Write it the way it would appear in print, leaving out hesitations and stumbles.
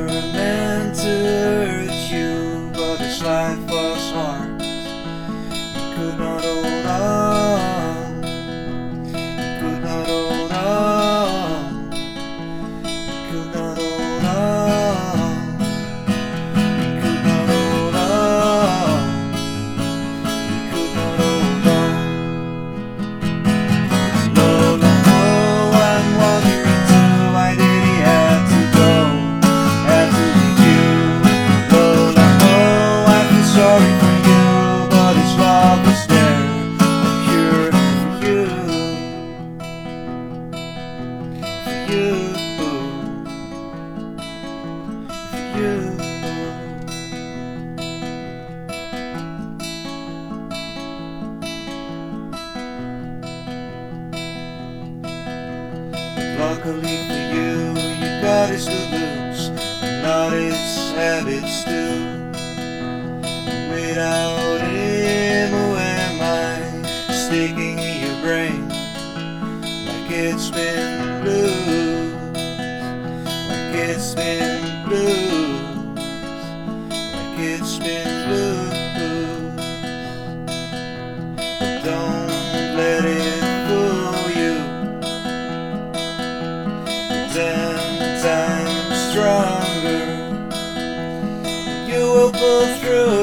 meant to hurt you, but this life was hard. You could not hold on. You could not hold on. You could not hold on. You could not hold on. You could not hold on. Lola, oh, I'm wondering too, why did he have to go? Had to leave you. Lola, oh, I feel sorry for you, but his love was there, a cure for you. For you. For you. Luckily for you, you got his good looks, not his habits too. Without him, who am I? Sticking in your brain like it's been blue, like it's been blue, like it's been blue. But don't let it fool you. 10 times stronger. You will pull through.